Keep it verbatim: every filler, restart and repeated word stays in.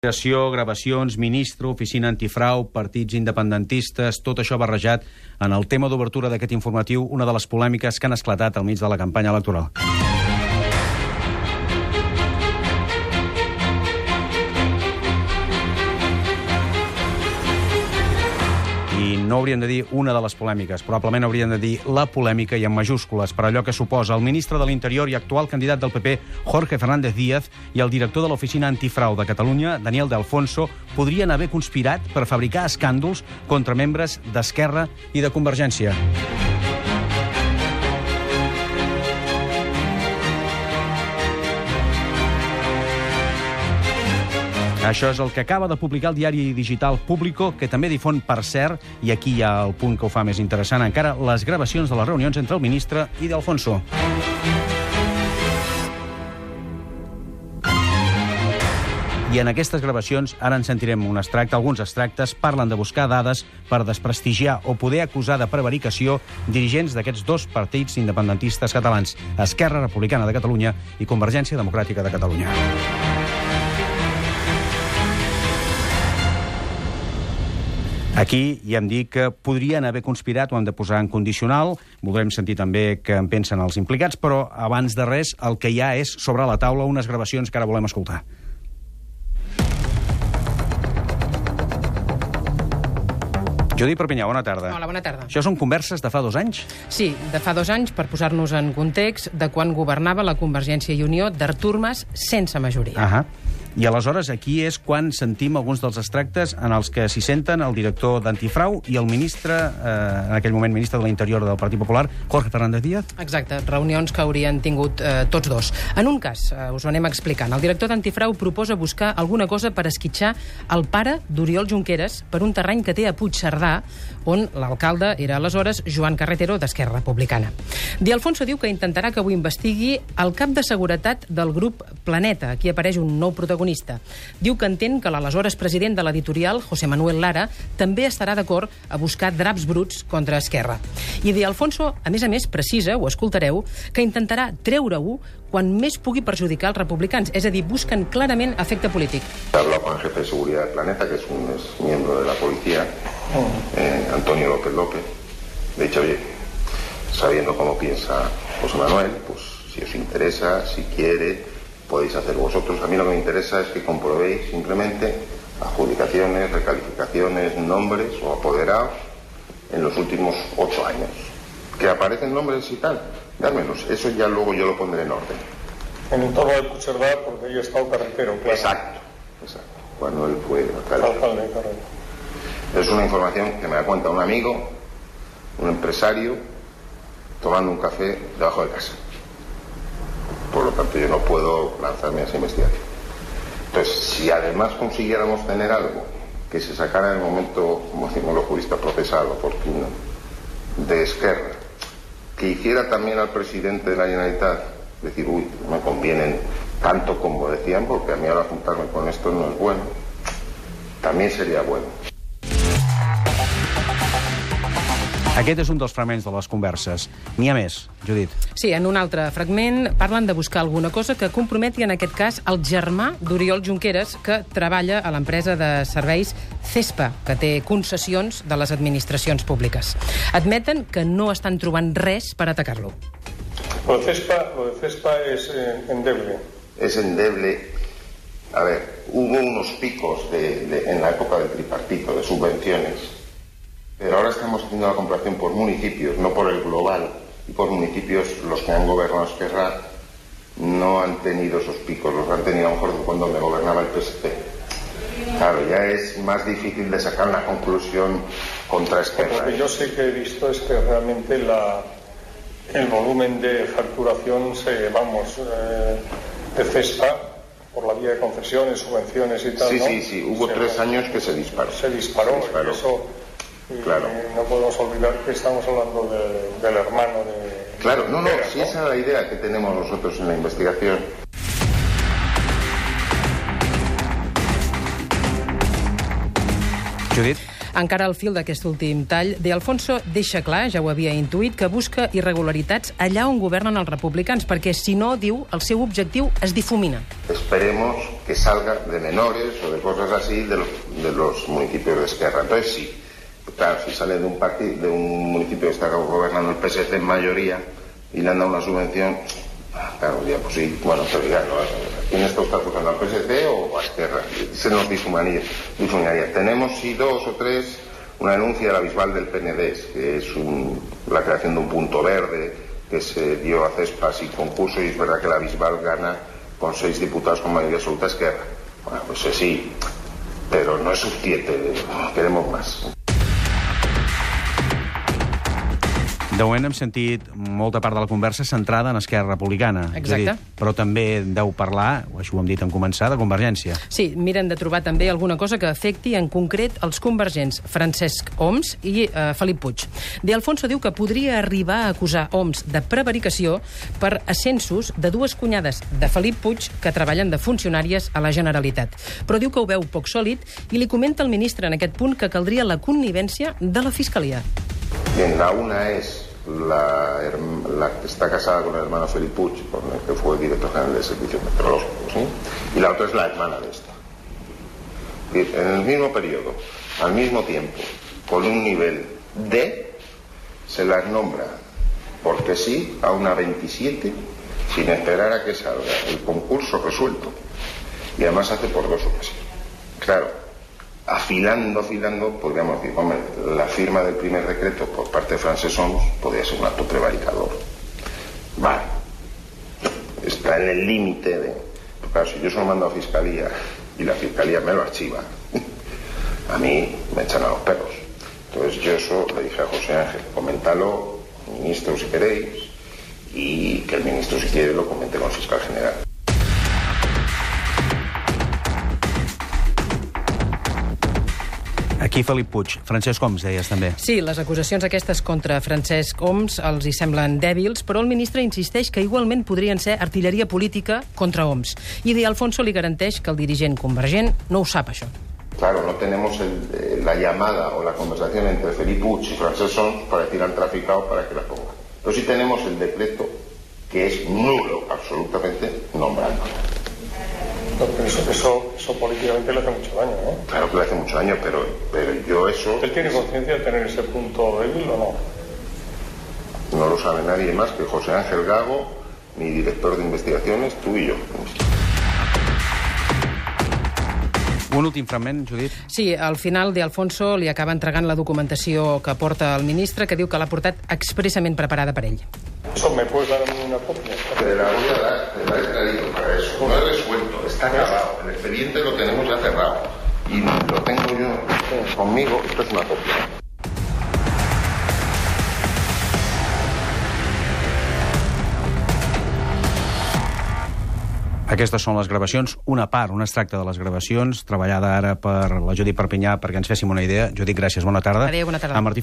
Gravacions, ministre, oficina antifrau, partits independentistes, tot això barrejat en el tema d'obertura d'aquest informatiu, una de les polèmiques que han esclatat al mig de la campanya electoral. I no hauríem de dir una de les polèmiques, probablement hauríem de dir la polèmica i en majúscules, per allò que suposa el ministre de l'Interior i actual candidat del P P, Jorge Fernández Díaz, i el director de l'Oficina Antifrau de Catalunya, Daniel de Alfonso, podrien haver conspirat per fabricar escàndols contra membres d'Esquerra i de Convergència. Això és el que acaba de publicar el diari digital Público, que també difon, per cert, i aquí hi ha el punt que ho fa més interessant encara, les gravacions de les reunions entre el ministre i de Alfonso. I en aquestes gravacions, ara en sentirem un extracte, alguns extractes, parlen de buscar dades per desprestigiar o poder acusar de prevaricació dirigents d'aquests dos partits independentistes catalans, Esquerra Republicana de Catalunya i Convergència Democràtica de Catalunya. Aquí ja hem dit que podrien haver conspirat, ho hem de posar en condicional, voldrem sentir també què en pensen els implicats, però abans de res el que hi ha és sobre la taula unes gravacions que ara volem escoltar. Judit Perpinyà, bona tarda. Hola, bona tarda. Això són converses de fa dos anys? Sí, de fa dos anys, per posar-nos en context, de quan governava la Convergència i Unió d'Artur Mas sense majoria. Ahà. I aleshores aquí és quan sentim alguns dels extractes en els que s'hi senten el director d'Antifrau i el ministre, eh, en aquell moment ministre de l'Interior del Partit Popular, Jorge Fernández Díaz. Exacte, reunions que haurien tingut eh, tots dos. En un cas, eh, us ho anem explicant, el director d'Antifrau proposa buscar alguna cosa per esquitxar el pare d'Oriol Junqueras per un terreny que té a Puigcerdà, on l'alcalde era aleshores Joan Carretero, d'Esquerra Republicana. De Alfonso diu que intentarà que avui investigui el cap de seguretat del grup Planeta. Aquí apareix un nou protagonista. Diu que entén que l'aleshores president de l'editorial, José Manuel Lara, també estarà d'acord a buscar draps bruts contra Esquerra. I De Alfonso, a més a més, precisa, ho escoltareu, que intentarà treure-ho quan més pugui perjudicar els republicans. És a dir, busquen clarament efecte polític. He hablado con el jefe de seguridad del Planeta, que es un es miembro de la policía, eh, Antonio López López. Le he dicho, oye, sabiendo cómo piensa José Manuel, pues si os interesa, si quiere, podéis hacer vosotros. A mí lo que me interesa es que comprobéis simplemente adjudicaciones, recalificaciones, nombres o apoderados en los últimos ocho años. Que aparecen nombres y tal, dármelos. Eso ya luego yo lo pondré en orden. En el entorno de Puigcerdà, porque ahí está el Carretero. Claro. Exacto, exacto. Cuando él fue alcalde. Alcalde, claro. Es una información que me da cuenta un amigo, un empresario, tomando un café debajo de casa. Por lo tanto, yo no puedo lanzarme a esa investigación. Entonces, si además consiguiéramos tener algo que se sacara en el momento, como decimos los juristas, procesal, oportuno, de Esquerra, que hiciera también al presidente de la Generalitat decir, uy, no me convienen tanto como decían, porque a mí ahora juntarme con esto no es bueno, también sería bueno. Aquest és un dels fragments de les converses. N'hi ha més, Judit. Sí, en un altre fragment parlen de buscar alguna cosa que comprometi, en aquest cas, el germà d'Oriol Junqueras, que treballa a l'empresa de serveis CESPA, que té concessions de les administracions públiques. Admeten que no estan trobant res per atacar-lo. Lo de CESPA, lo de CESPA es eh, endeble. Es endeble. A ver, hubo unos picos de, de, en la época del tripartito de subvenciones. Pero ahora estamos haciendo la comparación por municipios, no por el global. Y por municipios, los que han gobernado Esquerra no han tenido esos picos, los han tenido a lo mejor cuando me gobernaba el P S P. Claro, ya es más difícil de sacar una conclusión contra Esquerra. Lo que yo sí que he visto es que realmente la, el volumen de facturación se, vamos, eh, de CESPA, por la vía de concesiones, subvenciones y tal, sí, ¿no? Sí, sí, hubo se, tres años que se disparó. Se disparó, se disparó. Y eso... Y claro. No podemos olvidar que estamos hablando de, del hermano de... Claro, no, no, Junqueras, si ¿no? esa es la idea que tenemos nosotros en la investigación. Judit? Encara al fil d'aquest últim tall, De Alfonso deixa clar, ja ho havia intuït, que busca irregularitats allà on governen els republicans, perquè si no, diu, el seu objectiu es difumina. Esperemos que salga de menores o de cosas así de los, de los municipios de Esquerra. Entonces sí, claro, si sale de un partido, de un municipio que está gobernando el P S C en mayoría y le han dado una subvención, claro, ya pues sí, bueno, pero ya no, ¿quién está usted acusando, al P S C o a Esquerra? Se nos difuminaría. difuminaría. Tenemos sí dos o tres, una denuncia de la Bisbal del P N D, que es un, la creación de un punto verde que se dio a Cespa sin concurso, y es verdad que la Bisbal gana con seis diputados con mayoría absoluta Esquerra. Bueno, pues sí, pero no es suficiente, queremos más. De moment hem sentit molta part de la conversa centrada en Esquerra Republicana. Exacte. Dir, però també deu parlar, o això ho hem dit en començar, de Convergència. Sí, miren de trobar també alguna cosa que afecti en concret els convergents Francesc Homs i eh, Felip Puig. De Alfonso diu que podria arribar a acusar Homs de prevaricació per ascensos de dues cunyades de Felip Puig que treballen de funcionàries a la Generalitat. Però diu que ho veu poc sòlid i li comenta al ministre en aquest punt que caldria la connivència de la Fiscalia. Bien, la una es la, la que está casada con el hermano Felip Puig, con el que fue director general de Servicios Meteorológicos, ¿sí? Y la otra es la hermana de esta. En el mismo periodo, al mismo tiempo, con un nivel D, se las nombra porque sí a una veintisiete sin esperar a que salga el concurso resuelto. Y además hace por dos ocasiones. Claro, afilando, afilando, podríamos decir, hombre, la firma del primer decreto por parte de Francesc Homs podría ser un acto prevaricador. Vale, está en el límite de... Claro, si yo se lo mando a Fiscalía y la Fiscalía me lo archiva, a mí me echan a los perros. Entonces yo eso le dije a José Ángel, coméntalo, ministro, si queréis, y que el ministro, si quiere, lo comente con el fiscal general. Aquí Felip Puig. Francesc Homs, deies també. Sí, les acusacions aquestes contra Francesc Homs els hi semblen dèbils, però el ministre insisteix que igualment podrien ser artilleria política contra Homs. I De Alfonso li garanteix que el dirigent convergent no ho sap, això. Claro, no tenemos el, la llamada o la conversación entre Felip Puig y Francesc Homs para decir al traficado para que la ponga. Pero sí tenemos el decreto que es nulo, absolutamente, nombrando. Pero eso, eso, eso políticamente le hace mucho daño, ¿no? Claro que le hace mucho daño, pero, pero yo eso... ¿Él tiene conciencia de tener ese punto débil o no? No lo sabe nadie más que José Ángel Gago, mi director de investigaciones, tú y yo. Un últim fragment, Judit. Sí, al final De Alfonso li acaba entregant la documentació que porta el ministre, que diu que l'ha portat expressament preparada per ell. ¿Eso me puedes dar a mí una copia? Te la voy a dar, te la he traído para eso. No he resuelto, está grabado. El expediente lo tenemos ya cerrado. Y lo tengo yo conmigo. Esto es una copia. Aquestes són les gravacions, una part, un extracte de les gravacions, treballada ara per la Judit Perpinyà perquè ens féssim una idea. Judit, gràcies, bona tarda. Adéu, bona tarda. A Martí